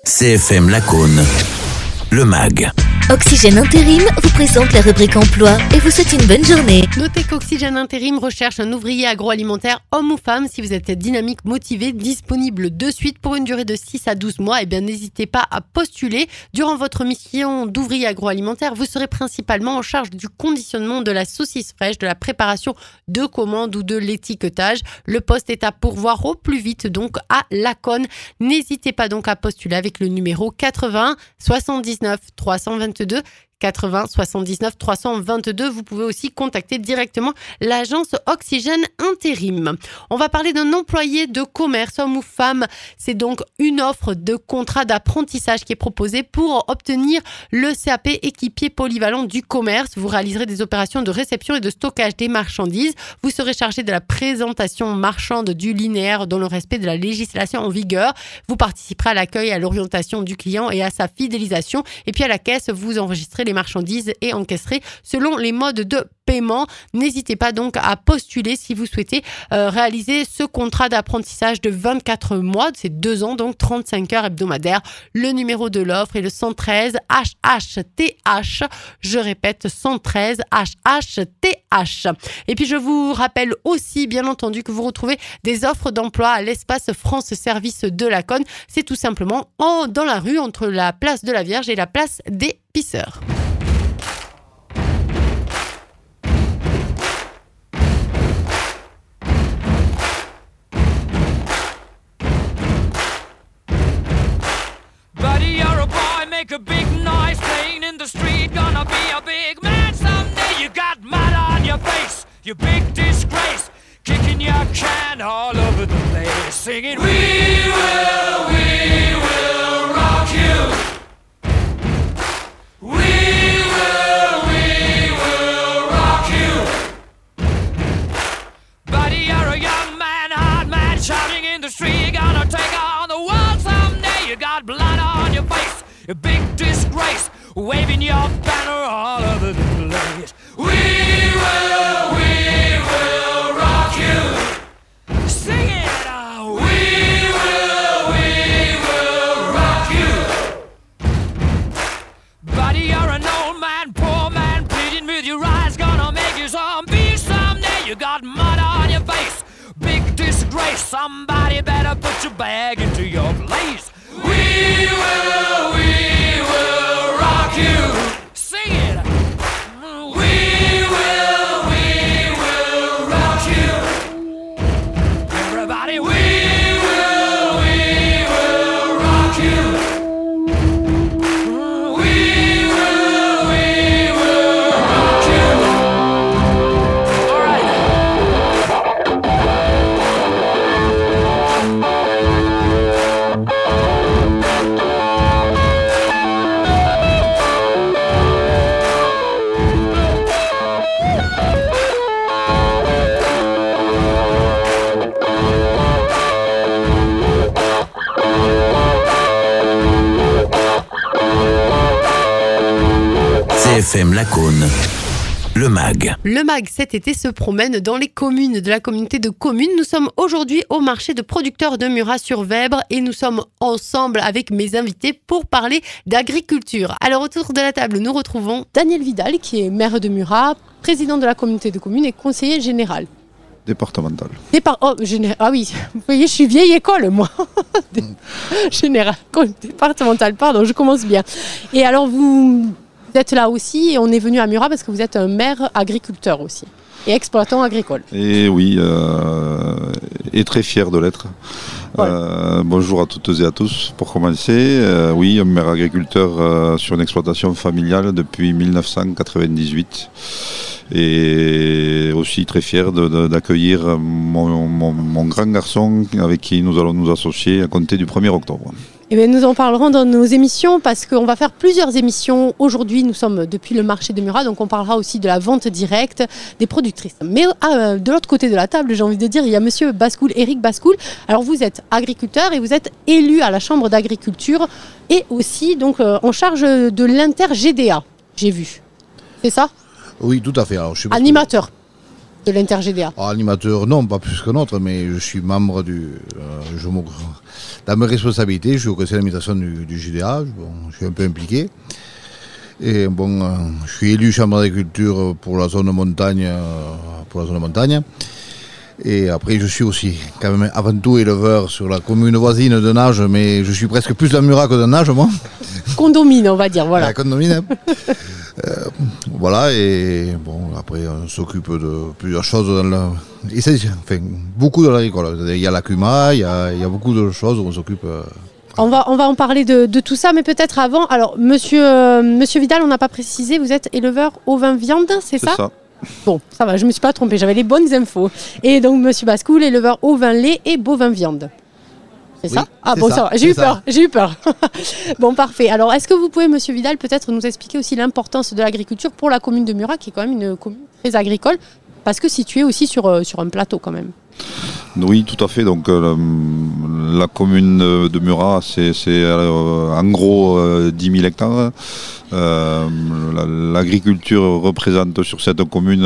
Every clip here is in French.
CFM Lacaune, le MAG. Oxygène Intérim vous présente la rubrique emploi et vous souhaite une bonne journée. Notez qu'Oxygène Intérim recherche un ouvrier agroalimentaire, homme ou femme. Si vous êtes dynamique, motivé, disponible de suite pour une durée de 6 à 12 mois, n'hésitez pas à postuler. Durant votre mission d'ouvrier agroalimentaire, vous serez principalement en charge du conditionnement de la saucisse fraîche, de la préparation de commandes ou de l'étiquetage. Le poste est à pourvoir au plus vite, donc à Lacaune. N'hésitez pas donc à postuler avec le numéro 80 79 322 80 79 322. Vous pouvez aussi contacter directement l'agence Oxygène Intérim. On va parler d'un employé de commerce, homme ou femme. C'est donc une offre de contrat d'apprentissage qui est proposée pour obtenir le CAP équipier polyvalent du commerce. Vous réaliserez des opérations de réception et de stockage des marchandises. Vous serez chargé de la présentation marchande du linéaire dans le respect de la législation en vigueur. Vous participerez à l'accueil, à l'orientation du client et à sa fidélisation. Et puis à la caisse, vous enregistrez les marchandises et encaisserez selon les modes de paiement. N'hésitez pas donc à postuler si vous souhaitez réaliser ce contrat d'apprentissage de 24 mois, c'est 2 ans, donc 35 heures hebdomadaires. Le numéro de l'offre est le 113 HHTH. Je répète, 113 HHTH. Et puis je vous rappelle aussi, bien entendu, que vous retrouvez des offres d'emploi à l'espace France Service de Lacaune. C'est tout simplement dans la rue entre la place de la Vierge et la place des Pisseurs. Make a big noise playing in the street. Gonna be a big man someday. You got mud on your face, you big disgrace. Kicking your can all over the place, singing we will rock you. We will rock you. Buddy, you're a young man, hard man, shouting in the street. Gonna take on the world someday. You got blood on your face, a big disgrace, waving your banner all over the place. We will rock you. Sing it out. We will rock you. Buddy, you're an old man, poor man, pleading with your eyes, gonna make you zombie someday. You got mud on your face, big disgrace. Somebody better put your bag into your place. We will rock you. Sing it. We will rock you. Everybody, we will rock you. We will rock you. All right. CFM Lacaune, le MAG. Le MAG cet été se promène dans les communes de la communauté de communes. Nous sommes aujourd'hui au marché de producteurs de Murat-sur-Vèbre et nous sommes ensemble avec mes invités pour parler d'agriculture. Alors autour de la table, nous retrouvons Daniel Vidal qui est maire de Murat, président de la communauté de communes et conseiller général. Départemental. Ah oui, vous voyez, je suis vieille école, moi. Général, départemental, pardon, je commence bien. Et alors, vous êtes là aussi et on est venu à Murat parce que vous êtes un maire agriculteur aussi et exploitant agricole. Et oui, et très fier de l'être. Ouais. Bonjour à toutes et à tous. Pour commencer, oui, un maire agriculteur sur une exploitation familiale depuis 1998. Et aussi très fier d'accueillir mon grand garçon avec qui nous allons nous associer à compter du 1er octobre. Eh bien, nous en parlerons dans nos émissions parce qu'on va faire plusieurs émissions. Aujourd'hui, nous sommes depuis le marché de Murat, donc on parlera aussi de la vente directe des productrices. Mais de l'autre côté de la table, j'ai envie de dire, il y a monsieur Bascoul, Éric Bascoul. Alors vous êtes agriculteur et vous êtes élu à la Chambre d'agriculture et aussi donc en charge de l'Inter-GDA, j'ai vu. C'est ça ? Oui, tout à fait. Alors, animateur. de l'Inter-GDA. Animateur, non, pas plus qu'un autre, mais je suis membre dans mes responsabilités, je suis au conseil d'administration du GDA, je suis un peu impliqué. Et je suis élu chambre d'agriculture pour la zone montagne. Et après, je suis aussi quand même avant tout éleveur sur la commune voisine de Nages, mais je suis presque plus dans Murat que dans Nages, moi. Condomine, on va dire, voilà. Condomine. Voilà, et après, on s'occupe de plusieurs choses beaucoup dans l'agricole. Il y a la CUMA, il y a beaucoup de choses où on s'occupe. On va en parler de tout ça, mais peut-être avant. Alors, monsieur Vidal, on n'a pas précisé, vous êtes éleveur ovin viande, c'est ça ? C'est ça. Bon, ça va, je ne me suis pas trompée, j'avais les bonnes infos. Et donc, monsieur Bascoul, éleveur ovin lait et bovin viande. C'est ça ? Ah bon, ça va, j'ai eu peur. Bon, parfait. Alors, est-ce que vous pouvez, monsieur Vidal, peut-être nous expliquer aussi l'importance de l'agriculture pour la commune de Murat, qui est quand même une commune très agricole, parce que située aussi sur un plateau quand même. Oui, tout à fait. Donc la commune de Murat, c'est en gros 10 000 hectares. L'agriculture représente sur cette commune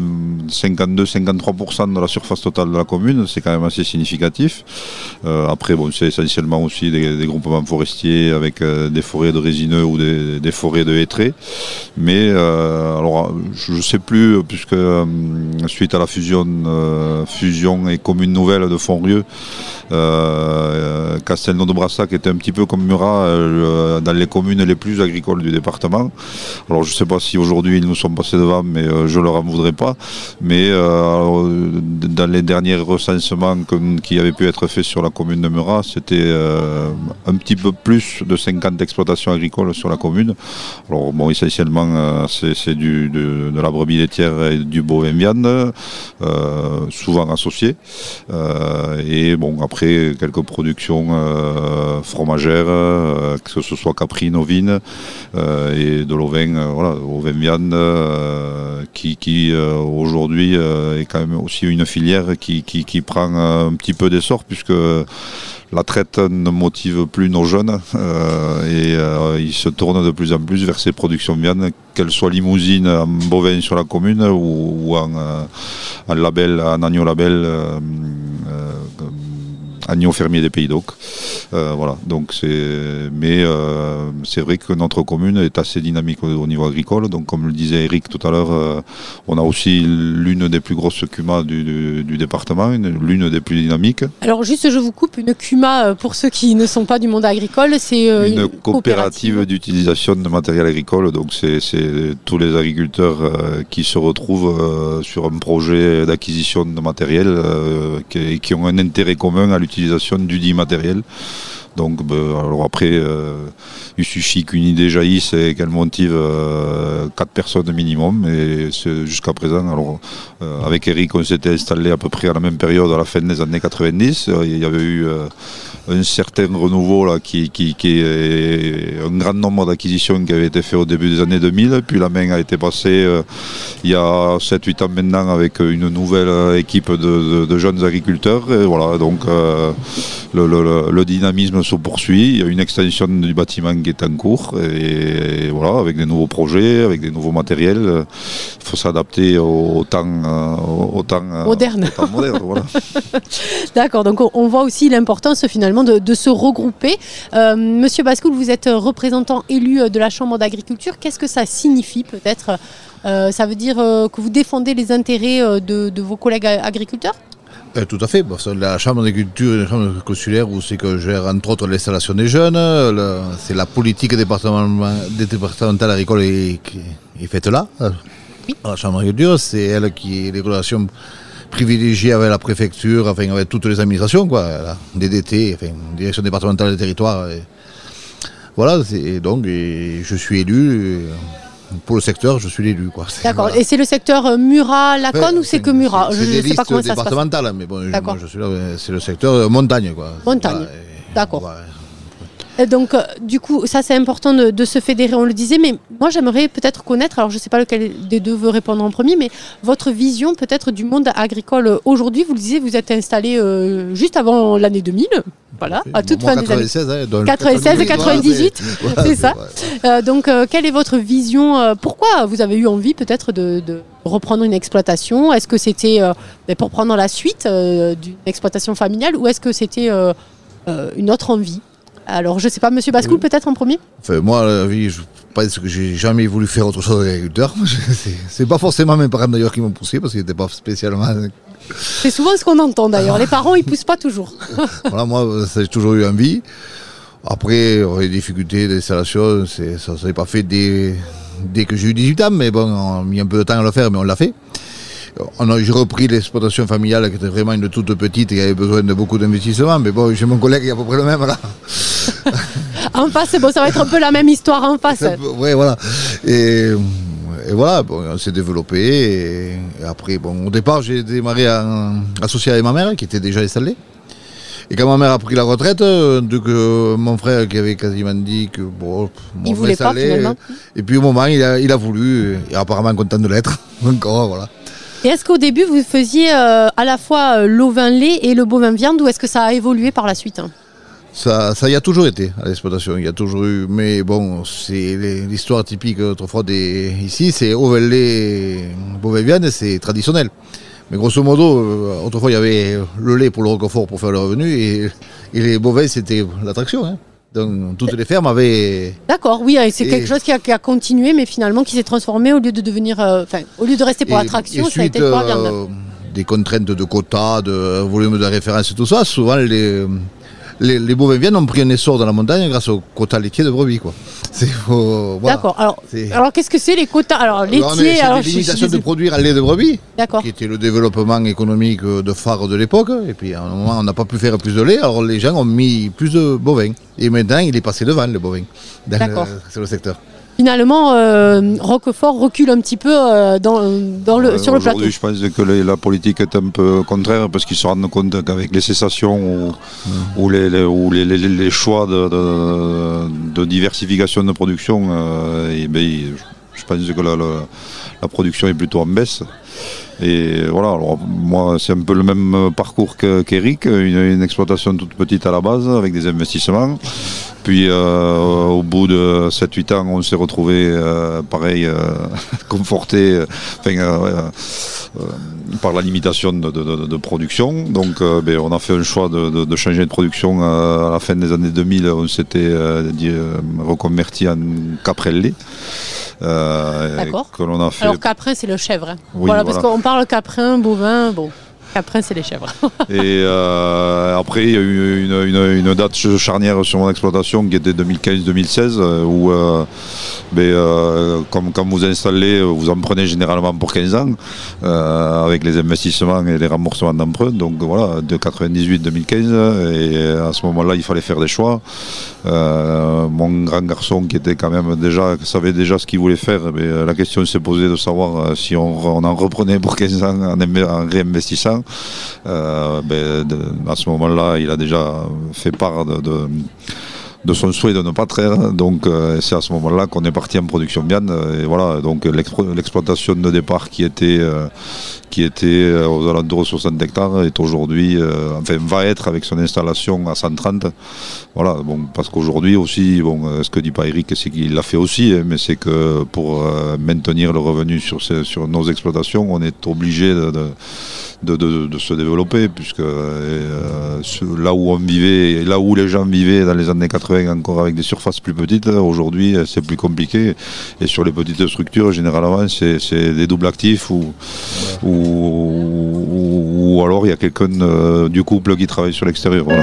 52-53% de la surface totale de la commune. C'est quand même assez significatif. Après, c'est essentiellement aussi des groupements forestiers avec des forêts de résineux ou des forêts de hêtraies. Mais alors, je ne sais plus, puisque suite à la fusion et commune nouvelle de Fontrieux, Castelnau de Brassac était un petit peu comme Murat dans les communes les plus agricoles du département. Alors je ne sais pas si aujourd'hui ils nous sont passés devant, mais je ne leur en voudrais pas. Mais dans les derniers recensements qui avaient pu être faits sur la commune de Murat, c'était un petit peu plus de 50 exploitations agricoles sur la commune. Alors essentiellement c'est de la brebis laitière et du bovin viande, souvent associés. Et après quelques productions fromagères, que ce soit caprine, ovine et de l'ovin, ovin viande, qui aujourd'hui est quand même aussi une filière qui prend un petit peu d'essor, puisque la traite ne motive plus nos jeunes et ils se tournent de plus en plus vers ces productions de viande, qu'elles soient limousines en bovin sur la commune ou en label, en agneau label, agneau fermier des Pays d'Oc. Donc c'est vrai que notre commune est assez dynamique au niveau agricole. Donc comme le disait Eric tout à l'heure, on a aussi l'une des plus grosses CUMA du département, l'une des plus dynamiques. Alors juste, je vous coupe, une CUMA, pour ceux qui ne sont pas du monde agricole, c'est une coopérative d'utilisation de matériel agricole. Donc c'est tous les agriculteurs qui se retrouvent sur un projet d'acquisition de matériel qui ont un intérêt commun à l'utilisation du dit matériel. Donc alors après, il suffit qu'une idée jaillisse et qu'elle motive 4 personnes minimum. Et jusqu'à présent, alors avec Eric, on s'était installé à peu près à la même période, à la fin des années 90. Il y avait eu un certain renouveau là, qui est un grand nombre d'acquisitions qui avaient été faites au début des années 2000. Puis la main a été passée il y a 7-8 ans maintenant avec une nouvelle équipe de jeunes agriculteurs. Et voilà, donc le dynamisme se poursuit. Il y a une extension du bâtiment qui est en cours. Et voilà, avec des nouveaux projets, avec des nouveaux matériels. Il faut s'adapter au temps moderne. Voilà. D'accord, donc on voit aussi l'importance finalement de se regrouper. Monsieur Bascoul, vous êtes représentant élu de la Chambre d'agriculture. Qu'est-ce que ça signifie peut-être ça veut dire que vous défendez les intérêts de vos collègues agriculteurs ? Tout à fait. La Chambre d'agriculture et la Chambre consulaire, où c'est que je gère entre autres l'installation des jeunes, c'est la politique départementale agricole est faite là. Oui. La Chambre d'agriculture, c'est elle qui a les relations privilégiées avec la préfecture, avec toutes les administrations, DDT, Direction départementale des territoires. Voilà, et je suis élu. Pour le secteur, je suis l'élu. D'accord. Voilà. Et c'est le secteur Murat-Laconne ou c'est que Murat ? Je ne sais pas comment ça se passe. C'est départemental, mais moi je suis là, c'est le secteur montagne. Montagne, d'accord. Donc, du coup, ça c'est important de se fédérer, on le disait, mais moi j'aimerais peut-être connaître, alors je ne sais pas lequel des deux veut répondre en premier, mais votre vision peut-être du monde agricole aujourd'hui. Vous le disiez, vous êtes installé juste avant l'année 2000, voilà, à toute fin des années 96 et 98, voilà, c'est ça. Donc, quelle est votre vision? Pourquoi vous avez eu envie peut-être de reprendre une exploitation? Est-ce que c'était pour prendre la suite d'une exploitation familiale ou est-ce que c'était une autre envie? Alors, je ne sais pas, Monsieur Bascoul, peut-être en premier? Enfin, moi, la vie, je pense que j'ai jamais voulu faire autre chose qu'agriculteur. C'est pas forcément mes parents d'ailleurs qui m'ont poussé parce qu'ils n'étaient pas spécialement. C'est souvent ce qu'on entend d'ailleurs. Les parents, ils poussent pas toujours. Voilà, moi, j'ai toujours eu envie. Après, les difficultés d'installation, ça s'est pas fait dès que j'ai eu 18 ans, mais bon, on a mis un peu de temps à le faire, mais on l'a fait. J'ai repris l'exploitation familiale qui était vraiment une toute petite et qui avait besoin de beaucoup d'investissement, mais bon, j'ai mon collègue qui est à peu près le même là. En face, bon, ça va être un peu la même histoire en face. Oui, voilà. Et voilà, bon, on s'est développé. Et après, bon, au départ, j'ai démarré associé avec ma mère qui était déjà installée. Et quand ma mère a pris la retraite, mon frère qui avait quasiment dit que bon, il voulait pas finalement. Et puis au moment, il a voulu, et apparemment content de l'être. Encore, voilà. Et est-ce qu'au début, vous faisiez à la fois l'ovin-lait et le bovin-viande, ou est-ce que ça a évolué par la suite? Ça y a toujours été à l'exploitation, il y a toujours eu, mais bon, c'est l'histoire typique autrefois ici, c'est ovin-lait, bovin-viande, c'est traditionnel. Mais grosso modo, autrefois il y avait le lait pour le roquefort pour faire le revenu, et les bovins c'était l'attraction, hein. Donc toutes les fermes avaient... D'accord, oui, c'est quelque chose qui a continué, mais finalement qui s'est transformé au lieu de devenir... au lieu de rester pour l'attraction, ça a été pour la viande. Des contraintes de quotas, de volume de référence et tout ça, souvent les bovins viandes ont pris un essor dans la montagne grâce aux quotas laitiers de brebis, quoi. Voilà. D'accord. Alors qu'est-ce que c'est les quotas? Alors laitiers, c'est des limitations de produire un lait de brebis. D'accord. Qui était le développement économique de phare de l'époque. Et puis à un moment, on n'a pas pu faire plus de lait. Alors les gens ont mis plus de bovins. Et maintenant, il est passé devant le bovin sur le secteur. Finalement, Roquefort recule un petit peu sur le plateau. Aujourd'hui, je pense que la politique est un peu contraire parce qu'ils se rendent compte qu'avec les cessations ou les choix de diversification de production, je pense que la production est plutôt en baisse. Et voilà, alors moi c'est un peu le même parcours qu'Éric, une exploitation toute petite à la base avec des investissements. Puis au bout de 7-8 ans, on s'est retrouvé conforté par la limitation de production. Donc on a fait un choix de changer de production à la fin des années 2000. On s'était reconverti en caprel-lait. D'accord. Que l'on a fait... Alors caprin c'est le chèvre. Hein. Oui, voilà, parce qu'on parle caprin, bovin, bon. Caprin c'est les chèvres. Et après il y a eu une date charnière sur mon exploitation qui était 2015-2016 où comme vous installez, vous en prenez généralement pour 15 ans avec les investissements et les remboursements d'emprunt. Donc voilà, de 98-2015 et à ce moment-là il fallait faire des choix. Mon grand garçon qui était quand même savait déjà ce qu'il voulait faire, mais la question s'est posée de savoir si on en reprenait pour 15 ans en réinvestissant. À ce moment-là, il a déjà fait part de son souhait de ne pas traire. Donc c'est à ce moment-là qu'on est parti en production viande. Et voilà, donc l'exploitation de départ qui était aux alentours de 60 hectares est aujourd'hui, va être avec son installation à 130. Voilà, bon, parce qu'aujourd'hui aussi, ce que dit pas Eric, c'est qu'il l'a fait aussi, mais c'est que pour maintenir le revenu sur nos exploitations, on est obligé de se développer, puisque là où on vivait, là où les gens vivaient dans les années 80 encore avec des surfaces plus petites, aujourd'hui c'est plus compliqué, et sur les petites structures généralement c'est des doubles actifs ou alors il y a quelqu'un du couple qui travaille sur l'extérieur. Voilà.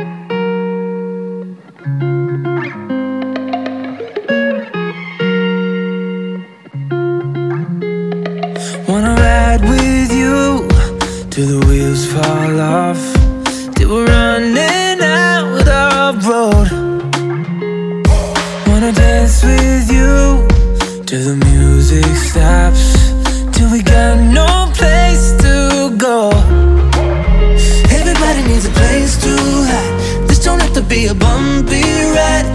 Till the wheels fall off, till we're running out of road. Wanna dance with you till the music stops, till we got no place to go. Everybody needs a place to hide. This don't have to be a bumpy ride.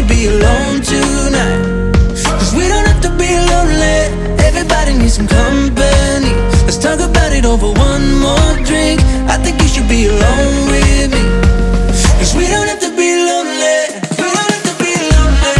should be alone tonight. Cause we don't have to be lonely. Everybody needs some company. Let's talk about it over one more drink. I think you should be alone with me. Cause we don't have to be lonely. We don't have to be lonely.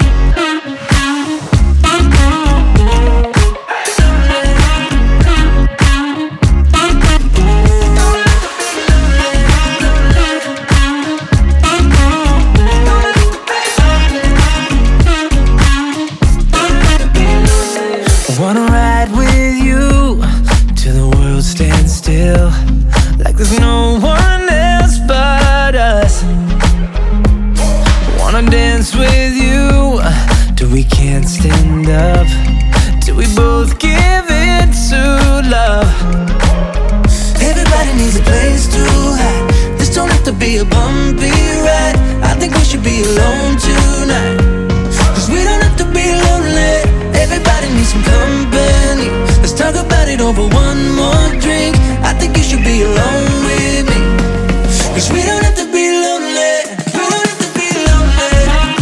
I wanna ride with you till the world stands still, like there's no one else but us. Wanna dance with you till we can't stand up, till we both give in to love. Everybody needs a place to hide. This don't have to be a bumpy ride. I think we should be alone tonight. Cause we don't have to be lonely. Everybody needs some company. Let's talk about it over one more drink. I think you should be alone with me. Cause we don't have to be lonely. We don't have to be lonely.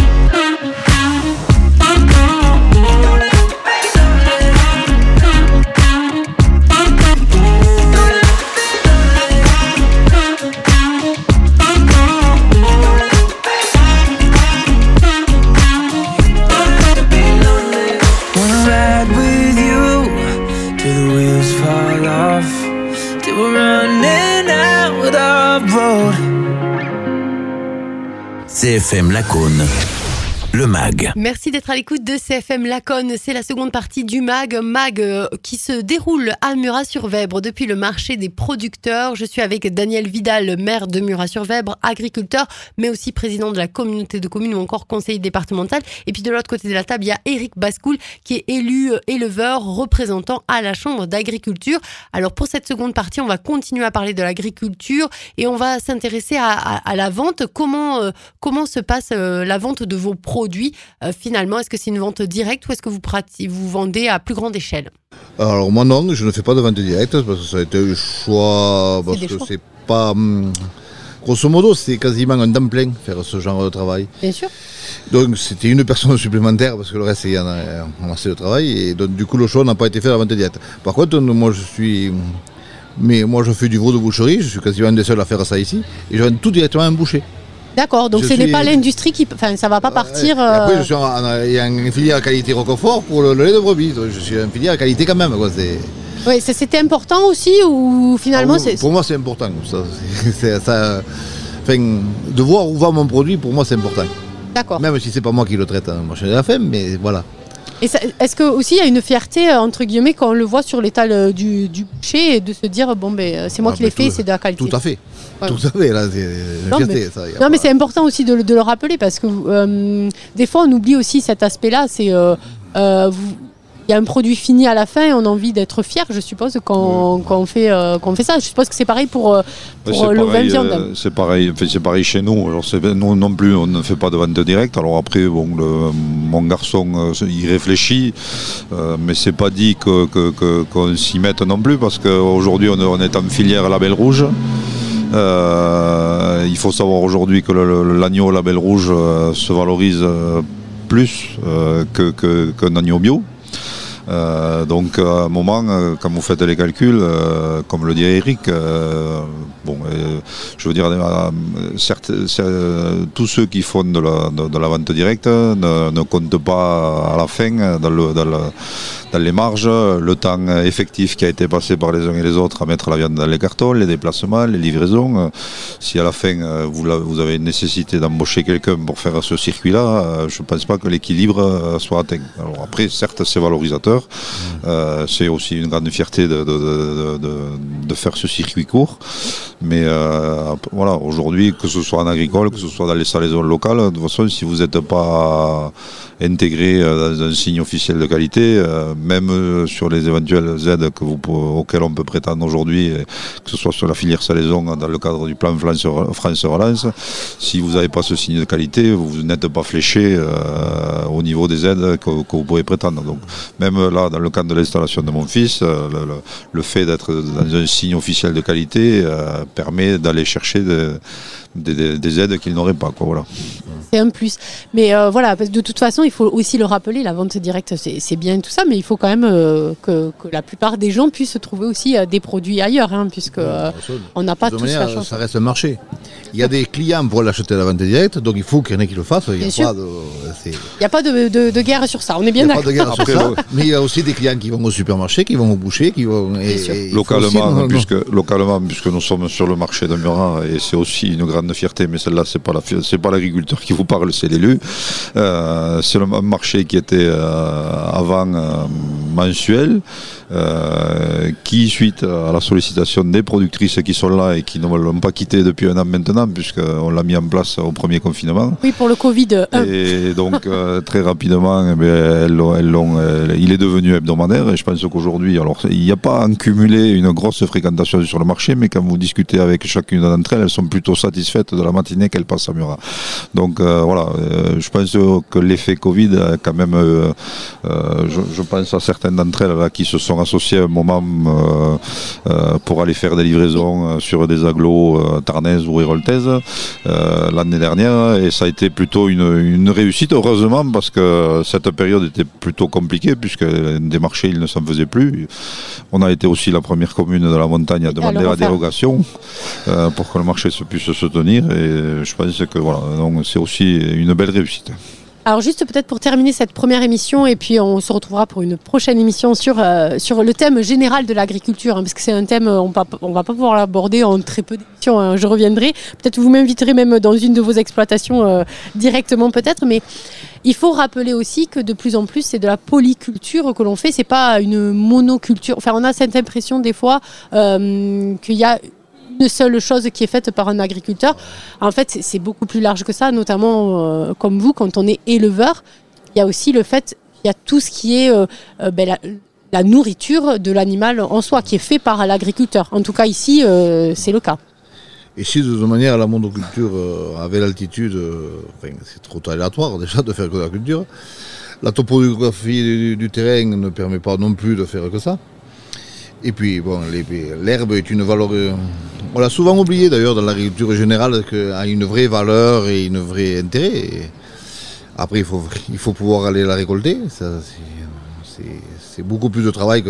Don't have to be lonely. Wanna ride with you till the wheels fall off, till we're running out of road. CFM Lacaune, le MAG. Merci d'être à l'écoute de CFM Lacaune. C'est la seconde partie du MAG qui se déroule à Murat-sur-Vèbre depuis le marché des producteurs. Je suis avec Daniel Vidal, maire de Murat-sur-Vèbre, agriculteur, mais aussi président de la communauté de communes ou encore conseiller départemental. Et puis de l'autre côté de la table, il y a Éric Bascoul qui est élu éleveur, représentant à la Chambre d'agriculture. Alors pour cette seconde partie, on va continuer à parler de l'agriculture et on va s'intéresser à la vente. Comment se passe la vente de vos produits finalement? Est-ce que c'est une vente directe ou est-ce que vous vendez à plus grande échelle? Alors moi non, je ne fais pas de vente directe parce que ça a été un choix, parce que c'est pas... grosso modo, c'est quasiment un temps plein faire ce genre de travail. Bien sûr. Donc c'était une personne supplémentaire parce que le reste, il y en a assez de travail. Et donc du coup, le choix n'a pas été fait à la vente directe. Par contre, moi je fais du veau de boucherie, je suis quasiment un des seuls à faire ça ici. Et je vends tout directement à un boucher. D'accord, donc ce n'est pas l'industrie qui... Enfin, ça ne va pas partir... Et après, il y a une filière à qualité Roquefort pour le lait de brebis. Donc, je suis une filière à qualité quand même. Quoi. Oui, c'était important aussi ou finalement Pour moi, c'est important. De voir où va mon produit, pour moi, c'est important. D'accord. Même si c'est pas moi qui le traite en marché de la femme, mais voilà. Et est-ce que aussi il y a une fierté entre guillemets quand on le voit sur l'étal du boucher et de se dire bon c'est moi qui l'ai fait, c'est de la qualité. Tout à fait. Ouais. Tout à fait, là, c'est une fierté. Mais c'est important aussi de le rappeler parce que des fois on oublie aussi cet aspect-là. C'est il y a un produit fini à la fin et on a envie d'être fier, je suppose, quand on fait ça. Je suppose que c'est pareil pour le vin viande. C'est pareil chez nous. Alors nous non plus, on ne fait pas de vente directe. Alors après, mon garçon il réfléchit, mais c'est pas dit qu'on s'y mette non plus parce qu'aujourd'hui on est en filière label rouge. Il faut savoir aujourd'hui que l'agneau label rouge se valorise plus qu'un agneau bio. Donc à un moment, quand vous faites les calculs, comme le dit Eric, je veux dire, certes, tous ceux qui font de la vente directe ne comptent pas à la fin dans les marges, le temps effectif qui a été passé par les uns et les autres à mettre la viande dans les cartons, les déplacements, les livraisons. Si à la fin vous avez une nécessité d'embaucher quelqu'un pour faire ce circuit-là, je ne pense pas que l'équilibre soit atteint. Alors après, certes, c'est valorisateur. C'est aussi une grande fierté de faire ce circuit court. Mais voilà, aujourd'hui, que ce soit en agricole, que ce soit dans les salaisons locales, de toute façon, si vous n'êtes pas intégré dans un signe officiel de qualité, même sur les éventuelles aides auxquelles on peut prétendre aujourd'hui, que ce soit sur la filière salaison dans le cadre du plan France Relance. Si vous n'avez pas ce signe de qualité, vous n'êtes pas fléché au niveau des aides que vous pouvez prétendre. Donc, même là, dans le cadre de l'installation de mon fils, le fait d'être dans un signe officiel de qualité permet d'aller chercher des aides qu'ils n'auraient pas, quoi, voilà. C'est un plus. Mais voilà, parce que de toute façon, il faut aussi le rappeler, la vente directe, c'est bien et tout ça, mais il faut quand même que la plupart des gens puissent trouver aussi des produits ailleurs, hein, puisque on n'a pas tous la chance. Ça reste un marché. Il y a des clients pour l'acheter à la vente directe, donc il faut qu'il y en ait qui le fassent. Il n'y a pas de guerre sur ça, on est bien d'accord. Il n'y a pas de guerre sur ça, mais il y a aussi des clients qui vont au supermarché, qui vont au boucher, qui vont... Localement, puisque nous sommes sur le marché de Murat, et c'est aussi une grande fierté, mais celle-là, c'est pas l'agriculteur qui vous parle, c'est l'élu. C'est le marché qui était avant mensuel, qui, suite à la sollicitation des productrices qui sont là et qui ne l'ont pas quitté depuis un an maintenant, puisqu'on l'a mis en place au premier confinement. Oui, pour le Covid. Et donc, très rapidement, il est devenu hebdomadaire. Et je pense qu'aujourd'hui, alors, il n'y a pas en cumulé une grosse fréquentation sur le marché, mais quand vous discutez avec chacune d'entre elles, elles sont plutôt satisfaites de la matinée qu'elles passent à Murat. Donc, voilà, je pense que l'effet Covid a quand même, je pense à certaines d'entre elles là, qui se sont associées à un moment pour aller faire des livraisons sur des agglos tarnaises ou héroltaises l'année dernière, et ça a été plutôt une réussite, heureusement, parce que cette période était plutôt compliquée, puisque des marchés, il ne s'en faisait plus. On a été aussi la première commune de la montagne à demander la dérogation pour que le marché puisse se tenir, et je pense que voilà, donc c'est aussi une belle réussite. Alors juste peut-être pour terminer cette première émission, et puis on se retrouvera pour une prochaine émission sur le thème général de l'agriculture, hein, parce que c'est un thème, on va pas pouvoir l'aborder en très peu d'émissions, hein, je reviendrai, peut-être vous m'inviterez même dans une de vos exploitations directement peut-être, mais il faut rappeler aussi que de plus en plus c'est de la polyculture que l'on fait, c'est pas une monoculture, enfin on a cette impression des fois qu'il y a une seule chose qui est faite par un agriculteur. En fait, c'est beaucoup plus large que ça, notamment comme vous, quand on est éleveur, il y a aussi le fait, il y a tout ce qui est la nourriture de l'animal en soi, qui est fait par l'agriculteur. En tout cas, ici, c'est le cas. Et si de toute manière la monoculture avait l'altitude, c'est trop aléatoire déjà de faire que la culture, la topographie du terrain ne permet pas non plus de faire que ça. Et puis, bon, l'herbe est une valeur... on l'a souvent oublié d'ailleurs dans l'agriculture générale, qu'elle a une vraie valeur et un vrai intérêt. Et après, il faut pouvoir aller la récolter. Ça, c'est beaucoup plus de travail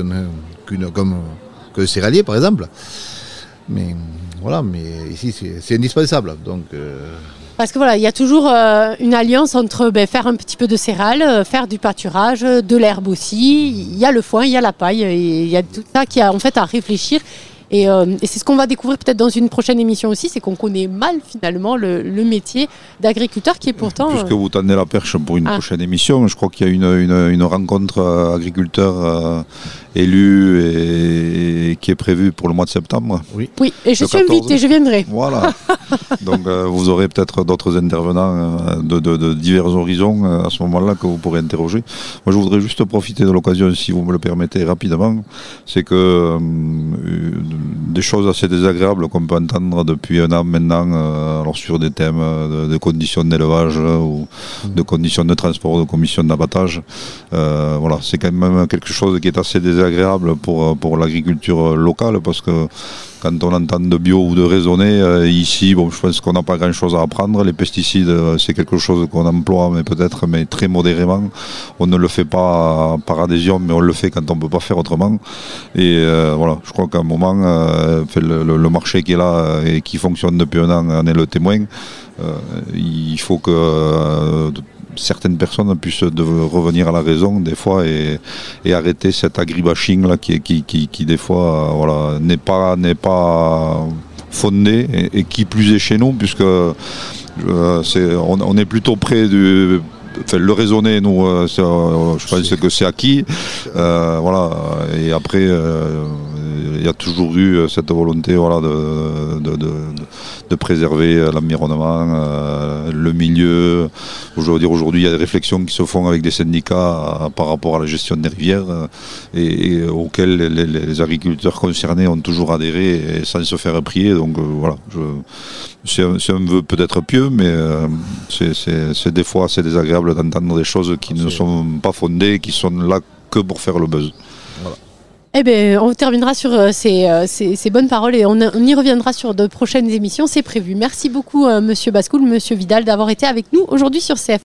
qu'un céréalier, par exemple. Mais voilà, mais ici, c'est indispensable. Donc... Parce que voilà, il y a toujours une alliance entre faire un petit peu de céréales, faire du pâturage, de l'herbe aussi. Il y a le foin, il y a la paille, et il y a tout ça qui a en fait à réfléchir. Et c'est ce qu'on va découvrir peut-être dans une prochaine émission aussi, c'est qu'on connaît mal finalement le métier d'agriculteur qui est pourtant... Puisque vous tendez la perche pour une prochaine émission, je crois qu'il y a une rencontre agriculteurs élus et qui est prévue pour le mois de septembre. Oui, et je suis invitée, je viendrai. Voilà, donc vous aurez peut-être d'autres intervenants de divers horizons à ce moment-là que vous pourrez interroger. Moi je voudrais juste profiter de l'occasion, si vous me le permettez rapidement, c'est que... des choses assez désagréables qu'on peut entendre depuis un an maintenant, alors sur des thèmes de conditions d'élevage ou de conditions de transport, de conditions d'abattage. Voilà, c'est quand même quelque chose qui est assez désagréable pour l'agriculture locale, parce que quand on entend de bio ou de raisonné, ici, bon, je pense qu'on n'a pas grand-chose à apprendre. Les pesticides, c'est quelque chose qu'on emploie, mais très modérément. On ne le fait pas par adhésion, mais on le fait quand on ne peut pas faire autrement. Et voilà, je crois qu'à un moment, le marché qui est là et qui fonctionne depuis un an en est le témoin. Il faut que... certaines personnes puissent revenir à la raison des fois et arrêter cet agribashing là qui des fois voilà, n'est pas fondé et qui plus est chez nous, puisque on est plutôt près du... Enfin, le raisonner, nous, je pense que c'est acquis. Voilà. Et après, il y a toujours eu cette volonté de préserver l'environnement, le milieu. Aujourd'hui, il y a des réflexions qui se font avec des syndicats par rapport à la gestion des rivières et auxquelles les agriculteurs concernés ont toujours adhéré et sans se faire prier. Donc c'est un vœu peut-être pieux, mais c'est des fois assez désagréable d'entendre des choses qui ne sont pas fondées, qui sont là que pour faire le buzz. Voilà. Eh bien, on terminera sur ces bonnes paroles et on y reviendra sur de prochaines émissions, c'est prévu. Merci beaucoup, Monsieur Bascoul, Monsieur Vidal, d'avoir été avec nous aujourd'hui sur CF.